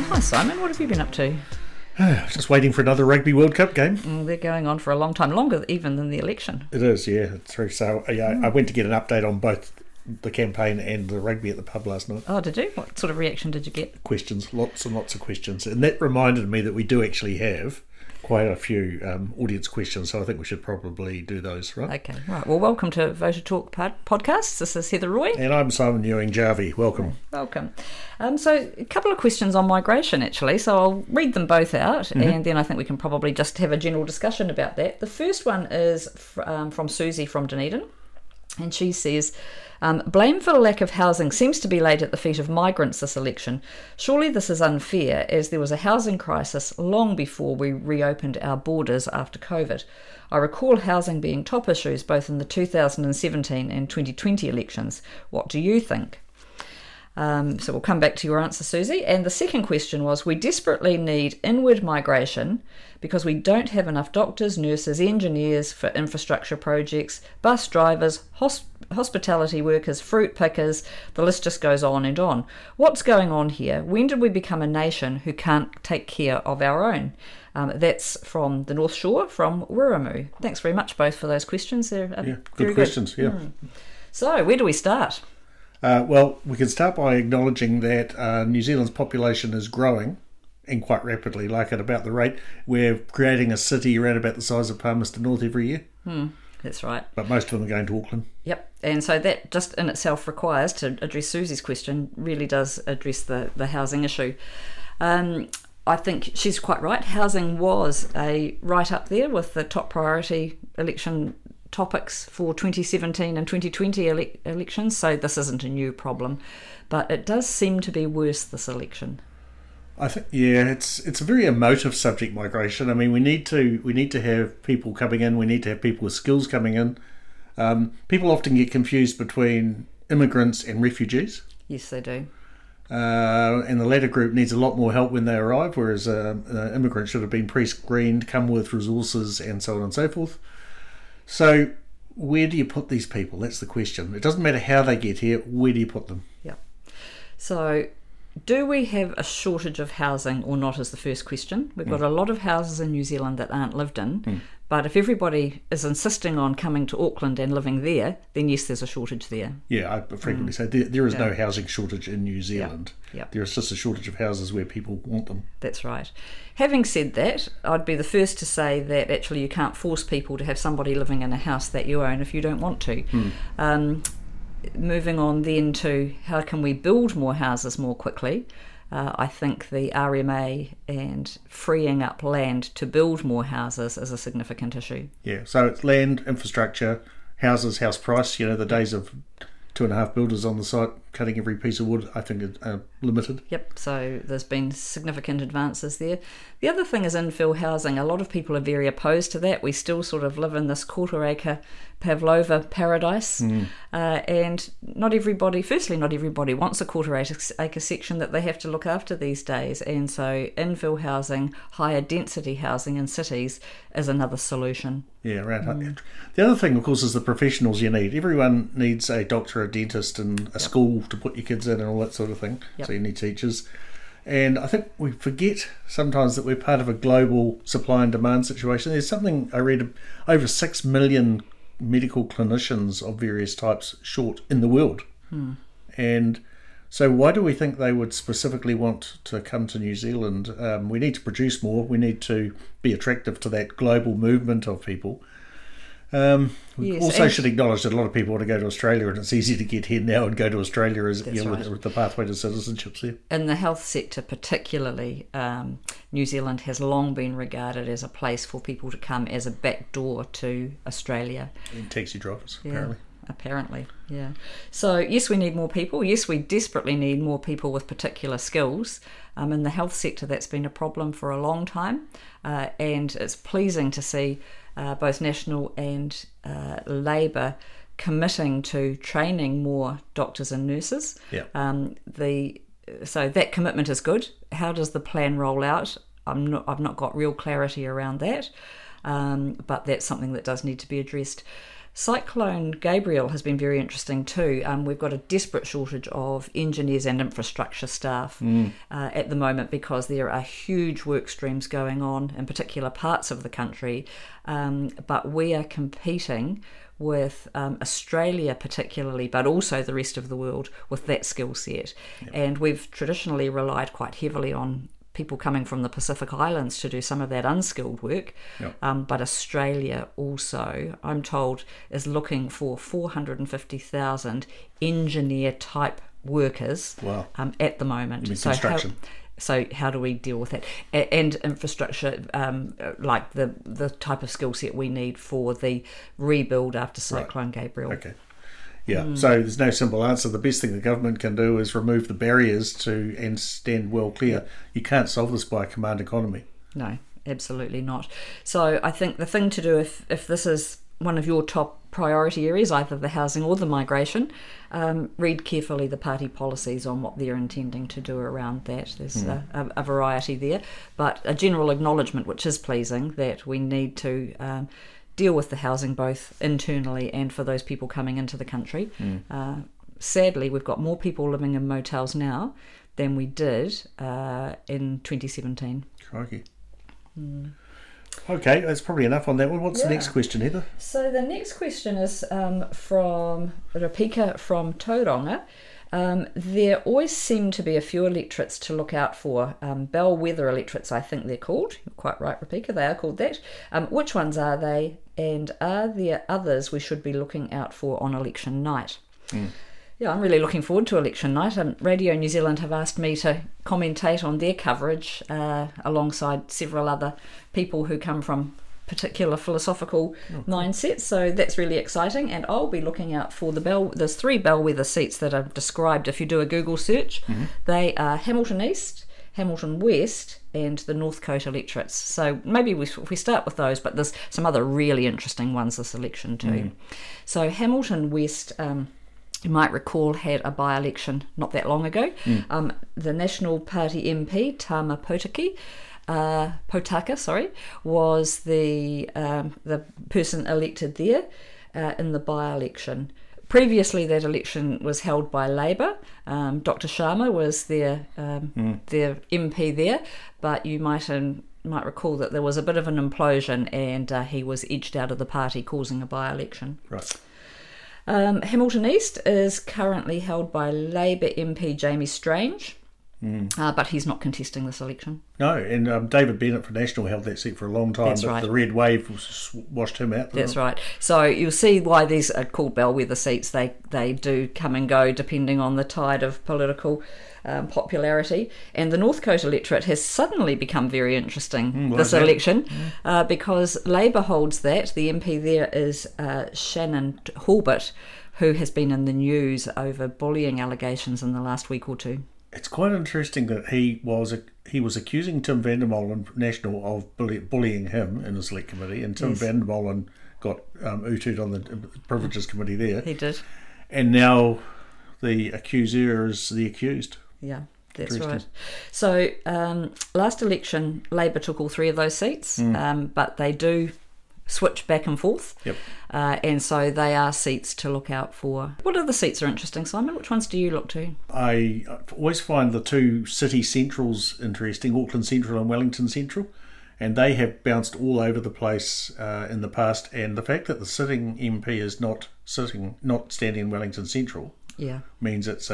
Hi Simon, what have you been up to? Just waiting for another Rugby World Cup game. They're going on for a long time, longer even than the election. It is, yeah. It's true. So I went to get an update on both the campaign and the rugby at the pub last night. Oh, did you? What sort of reaction did you get? Questions, lots and lots of questions. And that reminded me that we do actually have quite a few audience questions, so I think we should probably do those, right? Okay, right. Well, welcome to Voter Talk Podcast. This is Heather Roy. And I'm Simon Ewing Jarvie. Welcome. Welcome. So a couple of questions on migration, actually. So I'll read them both out, and then I think we can probably just have a general discussion about that. The first one is from Susie from Dunedin, and she says, blame for the lack of housing seems to be laid at the feet of migrants this election. Surely this is unfair, as there was a housing crisis long before we reopened our borders after COVID. I recall housing being top issues both in the 2017 and 2020 elections. What do you think? So we'll come back to your answer, Susie. And the second question was, we desperately need inward migration because we don't have enough doctors, nurses, engineers for infrastructure projects, bus drivers, hospitality workers, fruit pickers, the list just goes on and on. What's going on here? When did we become a nation who can't take care of our own? That's from the North Shore, from Wirramu. Thanks very much both for those questions. They're good questions, yeah. So where do we start? Well, we can start by acknowledging that New Zealand's population is growing, and quite rapidly, like at about the rate. We're creating a city around about the size of Palmerston North every year. That's right. But most of them are going to Auckland. Yep. And so that just in itself requires, to address Susie's question, really does address the housing issue. I think she's quite right. Housing was right up there with the top priority election topics for 2017 and 2020 elections, so this isn't a new problem, but it does seem to be worse this election. I think, it's a very emotive subject, migration. I mean, we need to have people coming in. We need to have people with skills coming in. People often get confused between immigrants and refugees. Yes, they do. And the latter group needs a lot more help when they arrive, whereas immigrants should have been pre-screened, come with resources, and so on and so forth. So where do you put these people? That's the question. It doesn't matter how they get here. Where do you put them? Yeah. So do we have a shortage of housing or not is the first question. We've got a lot of houses in New Zealand that aren't lived in, but if everybody is insisting on coming to Auckland and living there, then yes, there's a shortage there. Yeah, I frequently say there is no housing shortage in New Zealand. Yeah. There is just a shortage of houses where people want them. That's right. Having said that, I'd be the first to say that actually you can't force people to have somebody living in a house that you own if you don't want to. Moving on then to how can we build more houses more quickly, I think the RMA and freeing up land to build more houses is a significant issue. Yeah, so it's land, infrastructure, houses, house price. The days of 2.5 builders on the site cutting every piece of wood, I think, are limited. Yep, so there's been significant advances there. The other thing is infill housing. A lot of people are very opposed to that. We still sort of live in this quarter-acre Pavlova paradise, and not everybody wants a quarter-acre section that they have to look after these days, and so infill housing, higher density housing in cities is another solution. Yeah, right. The other thing, of course, is the professionals you need. Everyone needs a doctor, a dentist, and a school to put your kids in and all that sort of thing. So you need teachers. And I think we forget sometimes that we're part of a global supply and demand situation. There's something I read, over 6 million medical clinicians of various types short in the world. And so why do we think they would specifically want to come to New Zealand? We need to produce more. We need to be attractive to that global movement of people. We also should acknowledge that a lot of people want to go to Australia, and it's easy to get here now and go to Australia as with the pathway to citizenships there. In the health sector particularly, New Zealand has long been regarded as a place for people to come as a back door to Australia. And taxi drivers, Apparently, yeah. So yes, we need more people. Yes, we desperately need more people with particular skills. In the health sector, that's been a problem for a long time, and it's pleasing to see both National and Labour committing to training more doctors and nurses. So that commitment is good. How does the plan roll out? I've not got real clarity around that, but that's something that does need to be addressed. Cyclone Gabriel has been very interesting too. We've got a desperate shortage of engineers and infrastructure staff at the moment because there are huge work streams going on in particular parts of the country, but we are competing with Australia particularly, but also the rest of the world with that skill set. Yep. And we've traditionally relied quite heavily on people coming from the Pacific Islands to do some of that unskilled work. Yep. But Australia also, I'm told, is looking for 450,000 engineer-type workers at the moment. You mean construction? So how do we deal with that? And infrastructure, like the type of skill set we need for the rebuild after Cyclone Gabriel. Okay. Yeah, so there's no simple answer. The best thing the government can do is remove the barriers and stand well clear. You can't solve this by a command economy. No, absolutely not. So I think the thing to do, if this is one of your top priority areas, either the housing or the migration, read carefully the party policies on what they're intending to do around that. There's a variety there, but a general acknowledgement, which is pleasing, that we need to deal with the housing both internally and for those people coming into the country. Sadly, we've got more people living in motels now than we did in 2017. Crikey. Okay, that's probably enough on that one. What's the next question, Heather? So the next question is from Rapika from Tauranga. There always seem to be a few electorates to look out for. Bellwether electorates, I think they're called. You're quite right, Rapika, they are called that. Which ones are they? And are there others we should be looking out for on election night? Yeah, I'm really looking forward to election night. Radio New Zealand have asked me to commentate on their coverage alongside several other people who come from particular philosophical mindsets, so that's really exciting. And I'll be looking out for there's 3 bellwether seats that are described if you do a Google search. They are Hamilton East, Hamilton West and the North Coast electorates. So maybe we start with those, but there's some other really interesting ones this election too. So Hamilton West, you might recall, had a by-election not that long ago. The National Party MP, Tama Potaka, was the person elected there in the by-election. Previously, that election was held by Labour. Dr. Sharma was their MP there, but you might recall that there was a bit of an implosion and he was edged out of the party, causing a by-election. Right. Hamilton East is currently held by Labour MP Jamie Strange. But he's not contesting this election. No, and David Bennett for National held that seat for a long time. That's right. The red wave washed him out. That's right. So you'll see why these are called bellwether seats. They do come and go depending on the tide of political popularity. And the North Coast electorate has suddenly become very interesting this election because Labour holds that. The MP there is Shannon Hulbert, who has been in the news over bullying allegations in the last week or two. It's quite interesting that he was accusing Tim van der Molen National of bullying him in the Select Committee, and Tim van der Molen got UT'd on the Privileges Committee there. He did. And now the accuser is the accused. Yeah, that's right. So last election, Labour took all 3 of those seats, but they do switch back and forth. Yep. And so they are seats to look out for. What other seats are interesting, Simon? Which ones do you look to? I always find the 2 city centrals interesting, Auckland Central and Wellington Central, and they have bounced all over the place in the past. And the fact that the sitting MP is not standing in Wellington Central means it's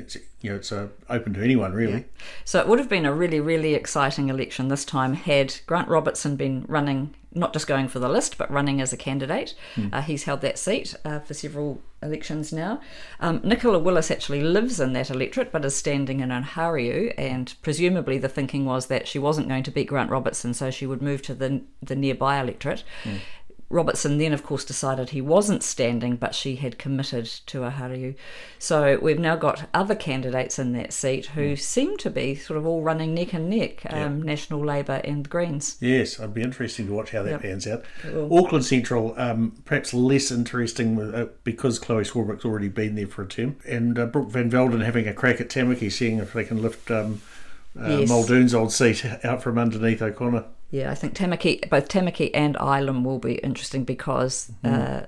open to anyone, really. Yeah. So it would have been a really, really exciting election this time had Grant Robertson been running, not just going for the list, but running as a candidate. He's held that seat for several elections now. Nicola Willis actually lives in that electorate, but is standing in Ohariu, and presumably the thinking was that she wasn't going to beat Grant Robertson, so she would move to the nearby electorate. Robertson then, of course, decided he wasn't standing, but she had committed to Ohariu. So we've now got other candidates in that seat who seem to be sort of all running neck and neck, National Labour and the Greens. Yes, it'd be interesting to watch how that pans out. Auckland Central, perhaps less interesting because Chloe Swarbrick's already been there for a term. And Brooke Van Velden having a crack at Tamaki, seeing if they can lift Muldoon's old seat out from underneath O'Connor. Yeah, I think both Tamaki and Ilam will be interesting because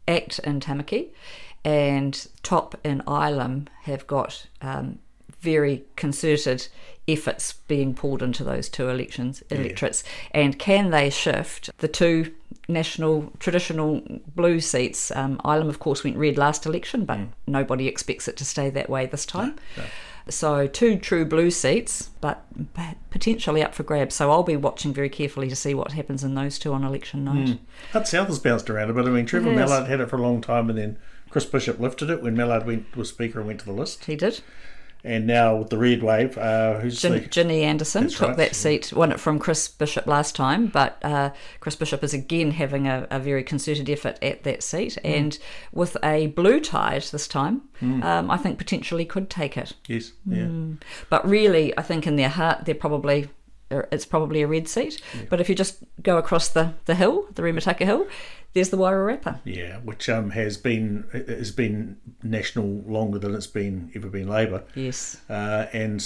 ACT in Tamaki and TOP in Ilam have got very concerted efforts being poured into those two electorates. And can they shift the two national traditional blue seats? Ilam, of course, went red last election, but nobody expects it to stay that way this time. No. So 2 true blue seats, but potentially up for grabs. So I'll be watching very carefully to see what happens in those two on election night. Hutt South has bounced around a bit. I mean, Trevor Mallard had it for a long time, and then Chris Bishop lifted it when Mallard was Speaker and went to the list. He did. And now with the red wave, Ginny Anderson took that seat, won it from Chris Bishop last time, but Chris Bishop is again having a very concerted effort at that seat, and with a blue tide this time, I think potentially could take it. Yes, yeah. But really, I think in their heart, it's probably a red seat. Yeah. But if you just go across the hill, the Remataka Hill, there's the Wairarapa. Yeah, which has been national longer than it's ever been Labour. Yes. And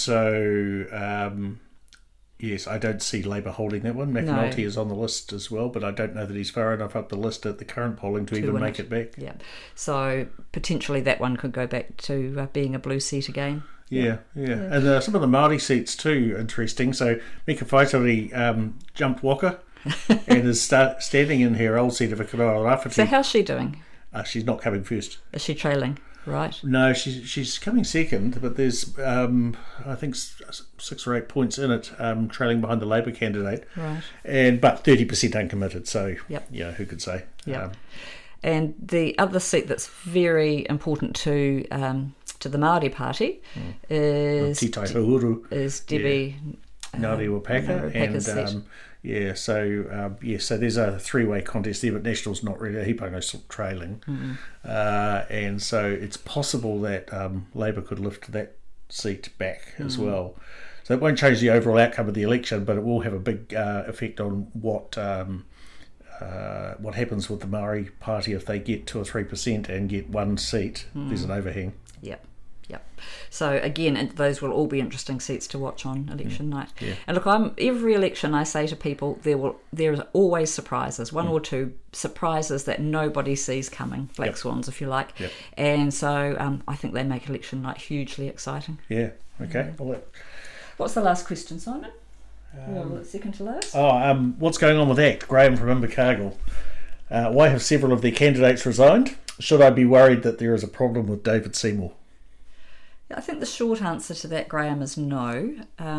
so, yes, I don't see Labour holding that one. McAnulty is on the list as well, but I don't know that he's far enough up the list at the current polling to even make it back. Yeah. So potentially that one could go back to being a blue seat again. Yeah. And some of the Māori seats too, interesting. So Mika Whaitari jumped Waka and is standing in her old seat of Whakaroa Rāwhiti. So how's she doing? She's not coming first. Is she trailing? Right. No, she's coming second, but there's I think 6 or 8 points in it, trailing behind the Labour candidate. Right. But 30% uncommitted. So who could say? Yeah. And the other seat that's very important to the Māori Party is Debbie Ngāti Wapaka, and so there's a 3-way contest there, but National's not really Hipango's trailing, and so it's possible that Labour could lift that seat back as well. So it won't change the overall outcome of the election, but it will have a big effect on what happens with the Māori Party if they get 2 or 3% and get 1 seat. There's an overhang. Yep. So again, those will all be interesting seats to watch on election night. Yeah. And look, every election I say to people, there is always surprises, 1 or 2 surprises that nobody sees coming, black swans, if you like. Yep. And so I think they make election night hugely exciting. Yeah. Okay. What's the last question, Simon? Second to last. What's going on with ACT? Graham from Invercargill. Why have several of their candidates resigned? Should I be worried that there is a problem with David Seymour? I think the short answer to that, Graham, is no.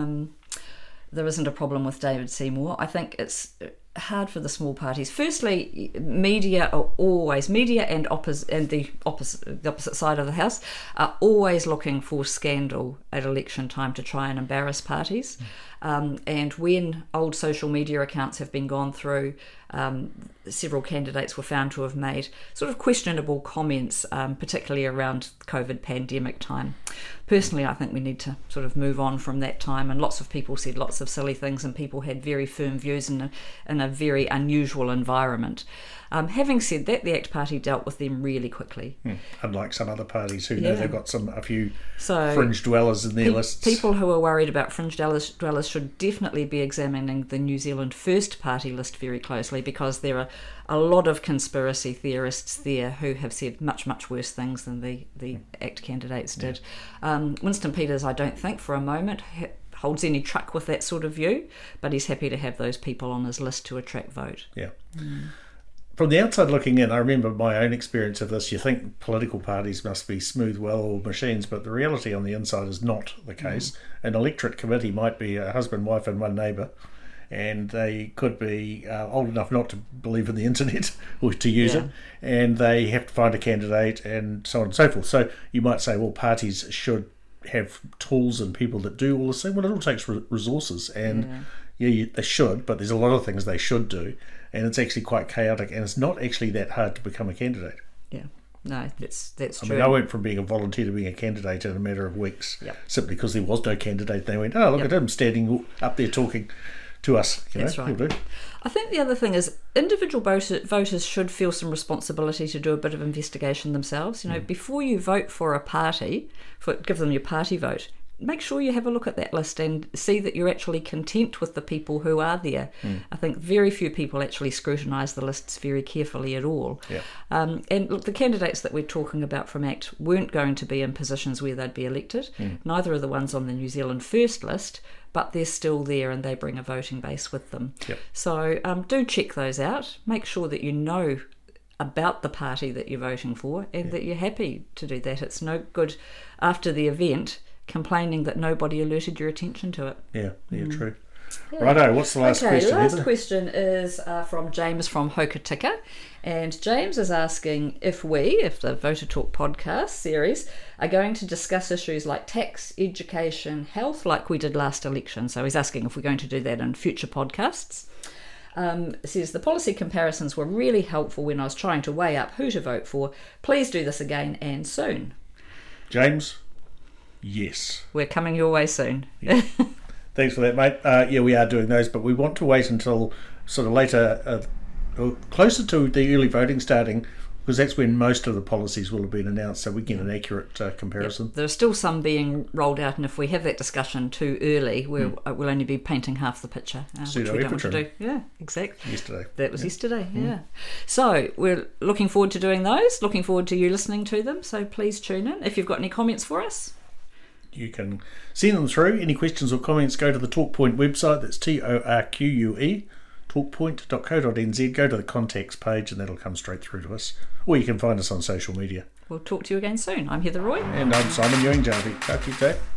There isn't a problem with David Seymour. I think it's hard for the small parties. Firstly, media and the opposite side of the house are always looking for scandal at election time to try and embarrass parties. And when old social media accounts have been gone through, several candidates were found to have made sort of questionable comments, particularly around COVID pandemic time. Personally, I think we need to sort of move on from that time, and lots of people said lots of silly things and people had very firm views in a very unusual environment. Having said that, the ACT Party dealt with them really quickly. Unlike some other parties who know they've got a few fringe dwellers in their lists. People who are worried about fringe dwellers should definitely be examining the New Zealand First Party list very closely, because there are a lot of conspiracy theorists there who have said much, much worse things than the ACT candidates did. Winston Peters, I don't think for a moment holds any truck with that sort of view, but he's happy to have those people on his list to attract vote. Yeah. From the outside looking in, I remember my own experience of this. You think political parties must be smooth, well-oiled machines, but the reality on the inside is not the case. An electorate committee might be a husband, wife and 1 neighbour, and they could be old enough not to believe in the internet or to use it, and they have to find a candidate and so on and so forth. So you might say, well, parties should have tools and people that do all this thing. Well, it all takes resources, and they should, but there's a lot of things they should do, and it's actually quite chaotic, and it's not actually that hard to become a candidate. Yeah, no, that's true. I mean, I went from being a volunteer to being a candidate in a matter of weeks, simply because there was no candidate. They went, oh, look at him standing up there talking to us. That's right. I think the other thing is individual voters should feel some responsibility to do a bit of investigation themselves. Before you vote for a party, give them your party vote, make sure you have a look at that list and see that you're actually content with the people who are there. I think very few people actually scrutinise the lists very carefully at all. And look, the candidates that we're talking about from ACT weren't going to be in positions where they'd be elected. Neither are the ones on the New Zealand First list, but they're still there and they bring a voting base with them. So do check those out. Make sure that you know about the party that you're voting for and that you're happy to do that. It's no good after the event complaining that nobody alerted your attention to it. True. Righto, what's the last question? The last question is from James from Hokitika, and James is asking if the Voter Talk podcast series, are going to discuss issues like tax, education, health, like we did last election. So he's asking if we're going to do that in future podcasts. Says the policy comparisons were really helpful when I was trying to weigh up who to vote for. Please do this again and soon. James, yes. We're coming your way soon. Thanks for that, mate. We are doing those, but we want to wait until sort of later, closer to the early voting starting, because that's when most of the policies will have been announced, so we get an accurate comparison. There are still some being rolled out, and if we have that discussion too early, we'll only be painting half the picture, which we don't want to do. Yeah, exactly. Yesterday. That was yesterday, So we're looking forward to doing those, looking forward to you listening to them, so please tune in. If you've got any comments for us, you can send them through. Any questions or comments, go to the TalkPoint website. That's TORQUE, talkpoint.co.nz. Go to the contacts page and that'll come straight through to us. Or you can find us on social media. We'll talk to you again soon. I'm Heather Roy. And I'm Simon Ewing-Jarvie. Ka kite.